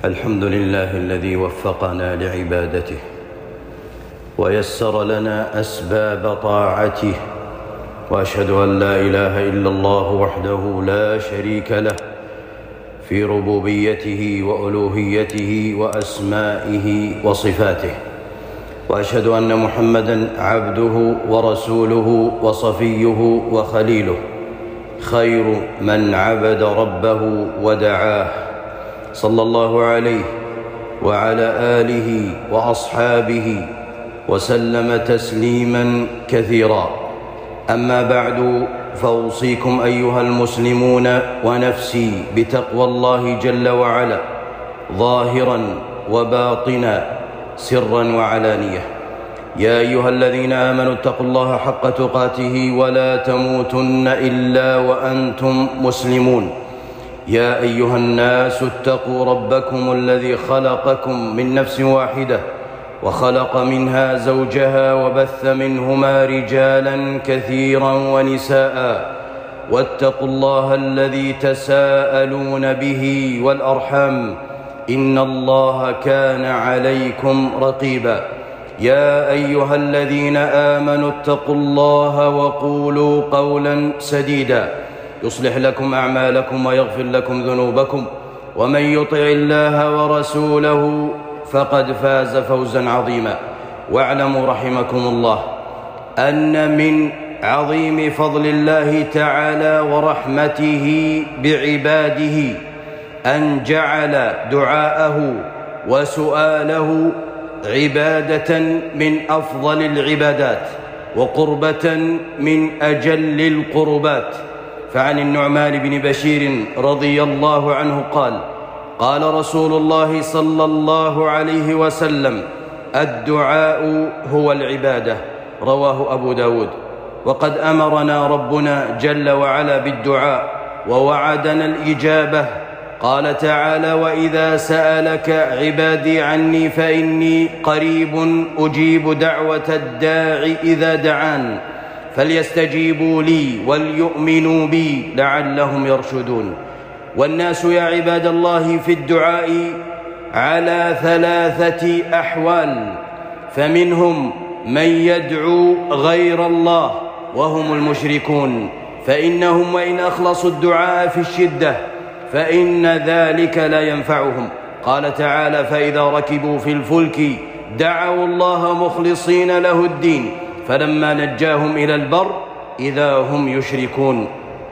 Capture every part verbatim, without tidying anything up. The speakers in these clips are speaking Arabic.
الحمد لله الذي وفقنا لعبادته ويسر لنا أسباب طاعته، وأشهد أن لا إله إلا الله وحده لا شريك له في ربوبيته وألوهيته وأسمائه وصفاته، وأشهد أن محمدًا عبده ورسوله وصفيه وخليله، خير من عبد ربه ودعاه، صلى الله عليه وعلى آله وأصحابه وسلم تسليماً كثيراً. أما بعد، فأوصيكم أيها المسلمون ونفسي بتقوى الله جل وعلا ظاهراً وباطناً، سراً وعلانية. يا أيها الذين آمنوا اتقوا الله حق تقاته ولا تموتن إلا وأنتم مسلمون. يا أيها الناس اتقوا ربكم الذي خلقكم من نفس واحدة وخلق منها زوجها وبث منهما رجالا كثيرا ونساء، واتقوا الله الذي تساءلون به والأرحام، إن الله كان عليكم رقيبا. يا أيها الذين آمنوا اتقوا الله وقولوا قولا سديدا يصلح لكم أعمالكم ويغفر لكم ذنوبكم، ومن يطع الله ورسوله فقد فاز فوزا عظيما. واعلموا رحمكم الله أن من عظيم فضل الله تعالى ورحمته بعباده أن جعل دعاءه وسؤاله عبادة من أفضل العبادات وقربة من أجل القربات. فعن النعمان بن بشير رضي الله عنه قال: قال رسول الله صلى الله عليه وسلم: الدعاء هو العبادة. رواه أبو داود. وقد أمرنا ربنا جل وعلا بالدعاء ووعدنا الإجابة. قال تعالى: وإذا سألك عبادي عني فإني قريب أجيب دعوة الداع إذا دعان فليستجيبوا لي وليؤمنوا بي لعلهم يرشدون. والناس يا عباد الله في الدعاء على ثلاثة أحوال، فمنهم من يدعو غير الله وهم المشركون، فإنهم وإن أخلصوا الدعاء في الشدة فإن ذلك لا ينفعهم. قال تعالى: فإذا ركبوا في الفلك دعوا الله مخلصين له الدين فلما نجاهم إلى البر إذا هم يشركون.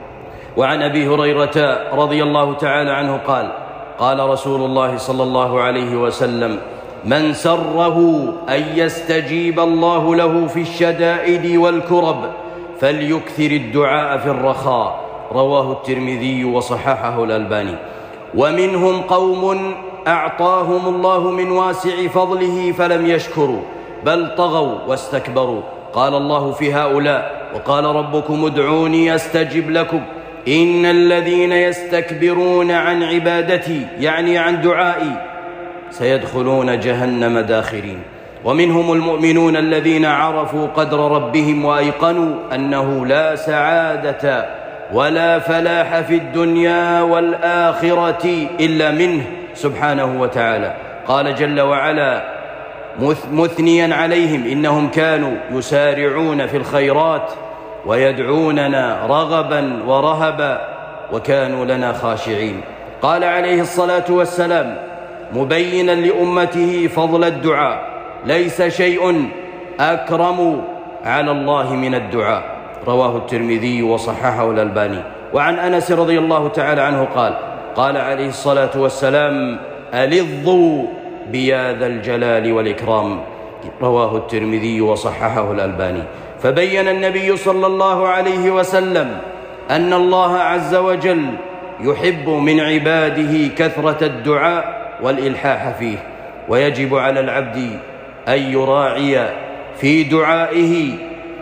وعن أبي هريرة رضي الله تعالى عنه قال: قال رسول الله صلى الله عليه وسلم: من سره أن يستجيب الله له في الشدائد والكرب فليكثر الدعاء في الرخاء. رواه الترمذي وصححه الألباني. ومنهم قوم أعطاهم الله من واسع فضله فلم يشكروا بل طغوا واستكبروا. قال الله في هؤلاء: وقال ربكم ادعوني أستجب لكم إن الذين يستكبرون عن عبادتي يعني عن دعائي سيدخلون جهنم داخرين. ومنهم المؤمنون الذين عرفوا قدر ربهم وأيقنوا أنه لا سعادة ولا فلاح في الدنيا والآخرة إلا منه سبحانه وتعالى. قال جل وعلا مثنيا عليهم: إنهم كانوا يسارعون في الخيرات ويدعوننا رغبا ورهبا وكانوا لنا خاشعين. قال عليه الصلاة والسلام مبينا لأمته فضل الدعاء: ليس شيء أكرم على الله من الدعاء. رواه الترمذي وصححه الألباني. وعن أنس رضي الله تعالى عنه قال: قال عليه الصلاة والسلام: ألظوا بيا ذا الجلال والإكرام. رواه الترمذي وصححه الألباني. فبين النبي صلى الله عليه وسلم أن الله عز وجل يحب من عباده كثرة الدعاء والإلحاح فيه، ويجب على العبد أن يراعي في دعائه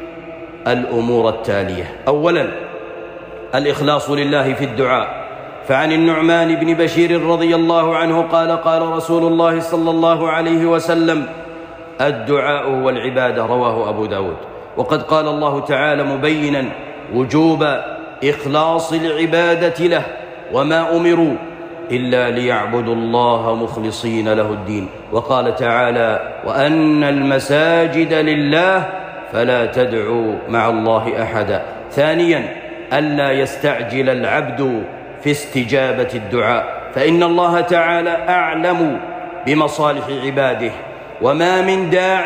الأمور التالية: أولا الإخلاص لله في الدعاء. فعن النعمان بن بشير رضي الله عنه قال: قال رسول الله صلى الله عليه وسلم: الدعاء والعبادة. رواه أبو داود. وقد قال الله تعالى مبينا وجوب إخلاص العبادة له وما أمروا إلا ليعبدوا الله مخلصين له الدين. وقال تعالى: وأن المساجد لله فلا تدعوا مع الله أحدا. ثانيا، ألا يستعجل العبد في استجابة الدعاء، فإن الله تعالى أعلم بمصالح عباده، وما من داع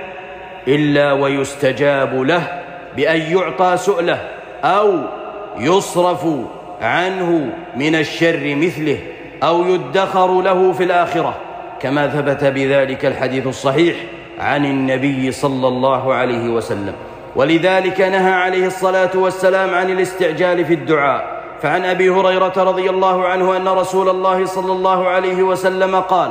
إلا ويستجاب له بأن يعطى سؤله أو يصرف عنه من الشر مثله أو يدخر له في الآخرة، كما ثبت بذلك الحديث الصحيح عن النبي صلى الله عليه وسلم. ولذلك نهى عليه الصلاة والسلام عن الاستعجال في الدعاء. فعن أبي هريرة رضي الله عنه أن رسول الله صلى الله عليه وسلم قال: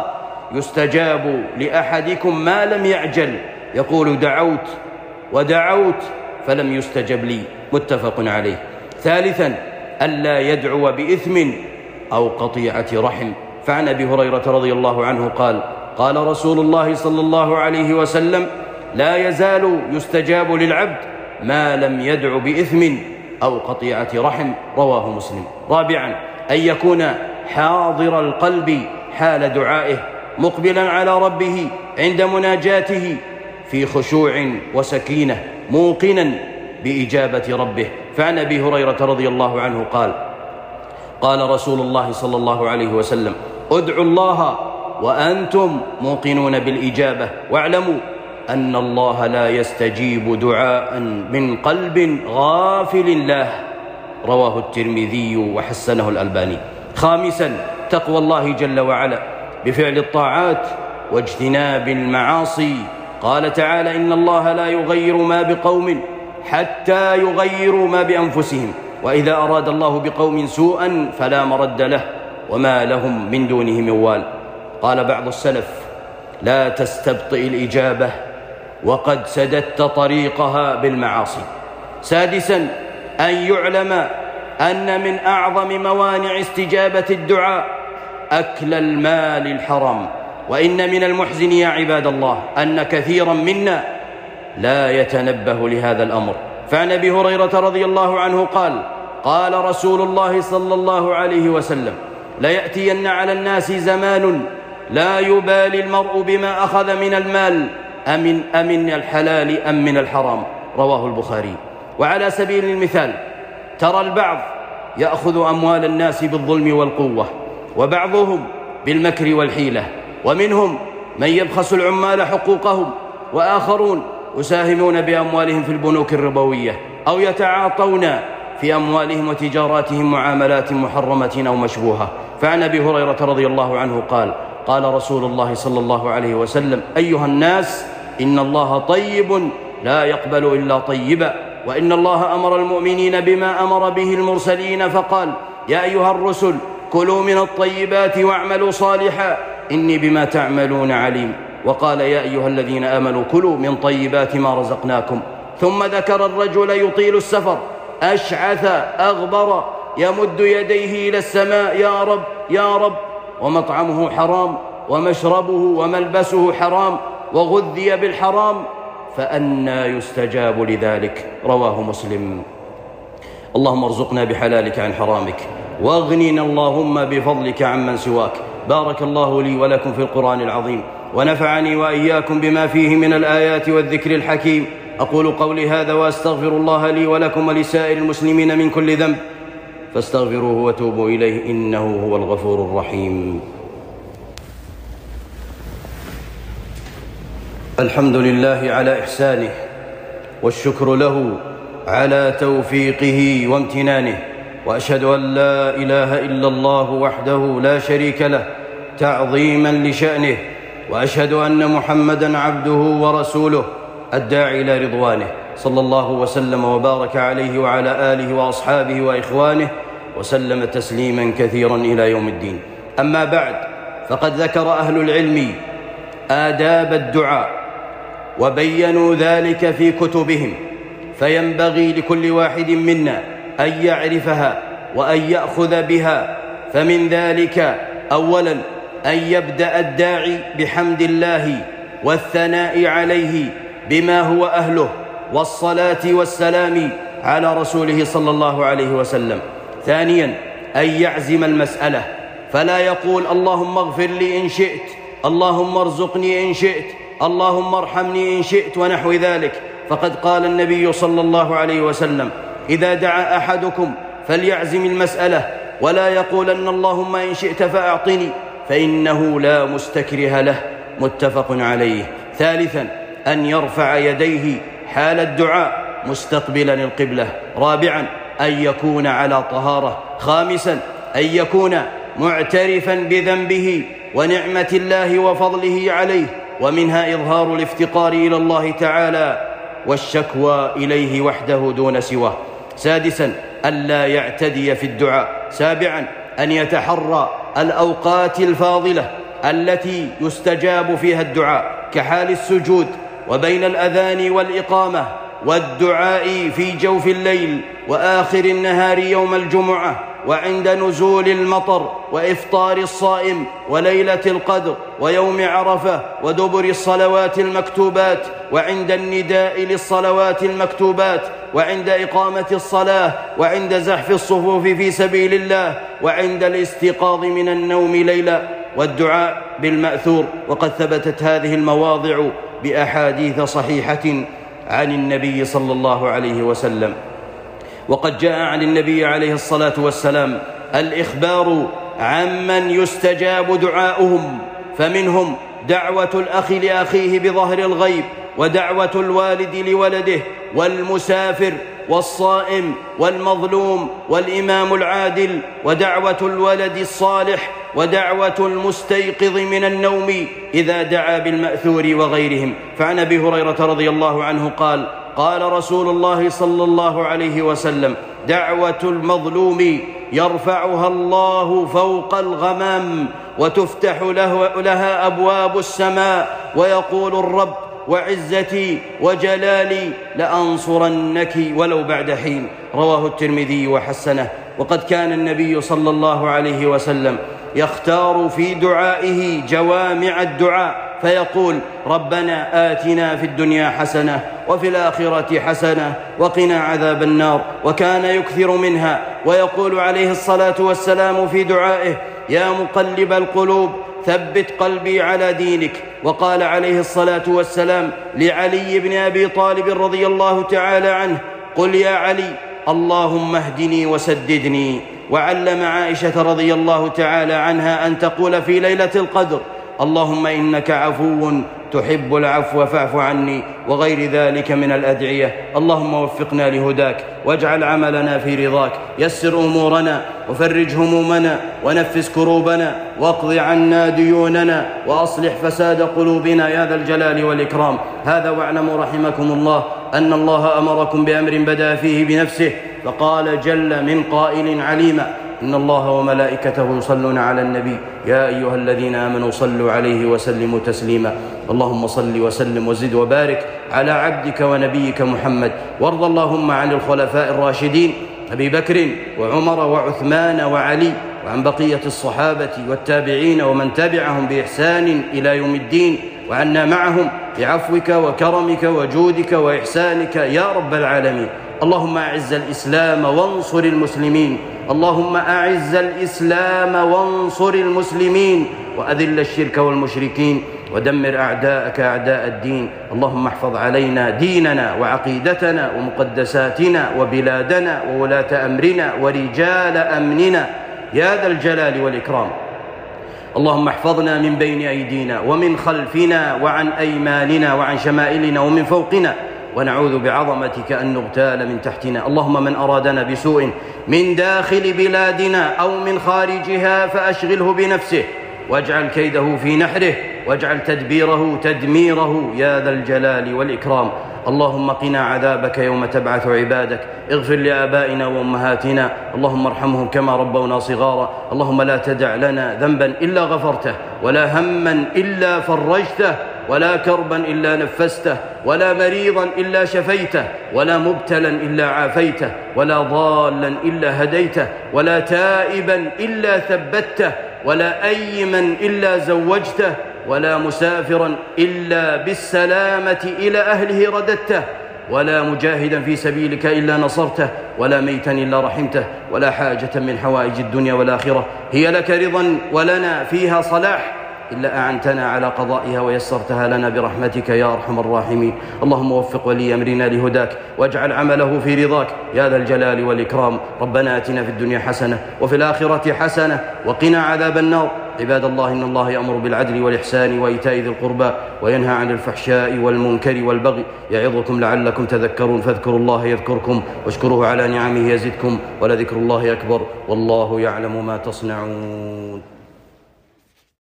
يستجاب لأحدكم ما لم يعجل، يقول: دعوت ودعوت فلم يستجب لي. متفق عليه. ثالثا، ألا يدعو بإثم أو قطيعة رحم. فعن أبي هريرة رضي الله عنه قال: قال رسول الله صلى الله عليه وسلم: لا يزال يستجاب للعبد ما لم يدع بإثم أو قطيعة رحم. رواه مسلم. رابعا، أن يكون حاضر القلب حال دعائه، مقبلا على ربه عند مناجاته في خشوع وسكينة، موقنا بإجابة ربه. فعن أبي هريرة رضي الله عنه قال: قال رسول الله صلى الله عليه وسلم: ادعوا الله وأنتم موقنون بالإجابة، واعلموا أن الله لا يستجيب دعاء من قلب غافل له. رواه الترمذي وحسنه الألباني. خامسا، تقوى الله جل وعلا بفعل الطاعات واجتناب المعاصي. قال تعالى: إن الله لا يغير ما بقوم حتى يغيروا ما بأنفسهم، وإذا أراد الله بقوم سوءا فلا مرد له وما لهم من دونه من وال. قال بعض السلف: لا تستبطئ الإجابة وقد سددت طريقها بالمعاصي. سادسا، أن يعلم أن من أعظم موانع استجابة الدعاء أكل المال الحرام. وإن من المحزن يا عباد الله أن كثيرا منا لا يتنبه لهذا الأمر. فعن أبي هريرة رضي الله عنه قال: قال رسول الله صلى الله عليه وسلم: ليأتين على الناس زمان لا يبالي المرء بما أخذ من المال أمن أمن الحلال أم من الحرام. رواه البخاري. وعلى سبيل المثال، ترى البعض يأخذ أموال الناس بالظلم والقوة، وبعضهم بالمكر والحيلة، ومنهم من يبخس العمال حقوقهم، وآخرون يساهمون بأموالهم في البنوك الربوية، أو يتعاطون في أموالهم وتجاراتهم معاملات محرمة أو مشبوهة. فعن أبي هريرة رضي الله عنه قال: قال رسول الله صلى الله عليه وسلم: أيها الناس، إن الله طيب لا يقبل إلا طيبا، وإن الله أمر المؤمنين بما أمر به المرسلين فقال: يا أيها الرسل كلوا من الطيبات واعملوا صالحا إني بما تعملون عليم. وقال: يا أيها الذين آمنوا كلوا من طيبات ما رزقناكم. ثم ذكر الرجل يطيل السفر أشعث أغبر يمد يديه إلى السماء: يا رب يا رب، ومطعمه حرام ومشربه وملبسه حرام وغذي بالحرام، فأنى يستجاب لذلك. رواه مسلم. اللهم ارزقنا بحلالك عن حرامك، واغننا اللهم بفضلك عمن سواك. بارك الله لي ولكم في القرآن العظيم، ونفعني وإياكم بما فيه من الآيات والذكر الحكيم. أقول قولي هذا وأستغفر الله لي ولكم ولسائر المسلمين من كل ذنب، فاستغفروه وتوبوا إليه إنه هو الغفور الرحيم. الحمد لله على إحسانه، والشكر له على توفيقه وامتنانه، وأشهد أن لا إله إلا الله وحده لا شريك له تعظيما لشأنه، وأشهد أن محمدًا عبده ورسوله الداعي إلى رضوانه، صلى الله وسلم وبارك عليه وعلى آله وأصحابه وإخوانه وسلم تسليما كثيرا إلى يوم الدين. أما بعد، فقد ذكر أهل العلم آداب الدعاء وبينوا ذلك في كتبهم، فينبغي لكل واحد منا أن يعرفها وأن يأخذ بها. فمن ذلك أولا أن يبدأ الداعي بحمد الله والثناء عليه بما هو أهله، والصلاة والسلام على رسوله صلى الله عليه وسلم. ثانيا أن يعزم المسألة، فلا يقول اللهم اغفر لي إن شئت، اللهم ارزقني إن شئت، اللهم ارحمني إن شئت ونحو ذلك. فقد قال النبي صلى الله عليه وسلم: إذا دعا أحدكم فليعزم المسألة ولا يقولن اللهم إن شئت فأعطني، فإنه لا مستكره له. متفق عليه. ثالثا أن يرفع يديه حال الدعاء مستقبلا القبلة. رابعا أن يكون على طهارة. خامسا أن يكون معترفا بذنبه ونعمة الله وفضله عليه، ومنها إظهار الافتقار إلى الله تعالى والشكوى إليه وحده دون سواه. سادسا ألا يعتدي في الدعاء. سابعا أن يتحرى الأوقات الفاضلة التي يستجاب فيها الدعاء، كحال السجود وبين الأذان والإقامة، والدعاء في جوف الليل وآخر النهار يوم الجمعة، وعند نزول المطر، وإفطار الصائم، وليلة القدر، ويوم عرفة، ودبر الصلوات المكتوبات، وعند النداء للصلوات المكتوبات، وعند إقامة الصلاة، وعند زحف الصفوف في سبيل الله، وعند الاستيقاظ من النوم ليلا، والدعاء بالمأثور. وقد ثبتت هذه المواضع بأحاديث صحيحة عن النبي صلى الله عليه وسلم. وقد جاء عن النبي عليه الصلاة والسلام الإخبار عمن يستجاب دعاؤهم، فمنهم دعوة الأخ لأخيه بظهر الغيب، ودعوة الوالد لولده، والمسافر، والصائم، والمظلوم، والإمام العادل، ودعوة الولد الصالح، ودعوة المستيقظ من النوم إذا دعا بالمأثور وغيرهم. فعن أبي هريرة رضي الله عنه قال: قال رسول الله صلى الله عليه وسلم: دعوة المظلوم يرفعها الله فوق الغمام، وتفتح له لها أبواب السماء، ويقول الرب: وعزتي وجلالي لأنصرنك ولو بعد حين. رواه الترمذي وحسنه. وقد كان النبي صلى الله عليه وسلم يختار في دعائه جوامع الدعاء، فيقول: ربنا آتنا في الدنيا حسنة وفي الآخرة حسنة وقنا عذاب النار. وكان يكثر منها، ويقول عليه الصلاة والسلام في دعائه: يا مقلب القلوب ثبت قلبي على دينك. وقال عليه الصلاة والسلام لعلي بن أبي طالب رضي الله تعالى عنه: قل يا علي اللهم اهدني وسددني. وعلم عائشة رضي الله تعالى عنها أن تقول في ليلة القدر: اللهم إنك عفو تحب العفو فاعف عني، وغير ذلك من الأدعية. اللهم وفقنا لهداك، واجعل عملنا في رضاك، يسر أمورنا، وفرج همومنا، ونفس كروبنا، واقض عنا ديوننا، وأصلح فساد قلوبنا يا ذا الجلال والإكرام. هذا واعلموا رحمكم الله أن الله أمركم بأمر بدأ فيه بنفسه، فقال جل من قائل عليما: إن الله وملائكته يصلون على النبي يا أيها الذين آمنوا صلوا عليه وسلموا تسليما. اللهم صل وسلم وزد وبارك على عبدك ونبيك محمد. وارض اللهم عن الخلفاء الراشدين أبي بكر وعمر وعثمان وعلي، وعن بقية الصحابة والتابعين ومن تبعهم بإحسان إلى يوم الدين، وعنا معهم بعفوك وكرمك وجودك وإحسانك يا رب العالمين. اللهم أعز الإسلام وانصر المسلمين، اللهم أعز الإسلام وانصر المسلمين، وأذل الشرك والمشركين، ودمر أعداءك أعداء الدين. اللهم احفظ علينا ديننا وعقيدتنا ومقدساتنا وبلادنا وولاة أمرنا ورجال أمننا يا ذا الجلال والإكرام. اللهم احفظنا من بين أيدينا ومن خلفنا وعن أيماننا وعن شمائلنا ومن فوقنا، ونعوذ بعظمتك أن نغتال من تحتنا. اللهم من أرادنا بسوء من داخل بلادنا أو من خارجها فأشغله بنفسه، واجعل كيده في نحره، واجعل تدبيره تدميره يا ذا الجلال والإكرام. اللهم قنا عذابك يوم تبعث عبادك. اغفر لآبائنا وأمهاتنا، اللهم ارحمهم كما ربونا صغارا. اللهم لا تدع لنا ذنبا إلا غفرته، ولا هما إلا فرجته، ولا كربا إلا نفسته، ولا مريضا إلا شفيته، ولا مبتلا إلا عافيته، ولا ضالا إلا هديته، ولا تائبا إلا ثبته، ولا أيما إلا زوجته، ولا مسافرا إلا بالسلامة إلى أهله رددته. ولا مجاهدا في سبيلك إلا نصرته، ولا ميتا إلا رحمته، ولا حاجة من حوائج الدنيا والآخرة هي لك رضا ولنا فيها صلاح إلا أعنتنا على قضائها ويسرتها لنا برحمتك يا أرحم الراحمين. اللهم وفق ولي أمرنا لهداك واجعل عمله في رضاك يا ذا الجلال والإكرام. ربنا آتنا في الدنيا حسنة وفي الآخرة حسنة وقنا عذاب النار. عباد الله، إن الله يأمر بالعدل والإحسان وإيتاء ذي القربى وينهى عن الفحشاء والمنكر والبغي يعظكم لعلكم تذكرون. فاذكروا الله يذكركم واشكروه على نعمه يزدكم ولذكر الله أكبر والله يعلم ما تصنعون.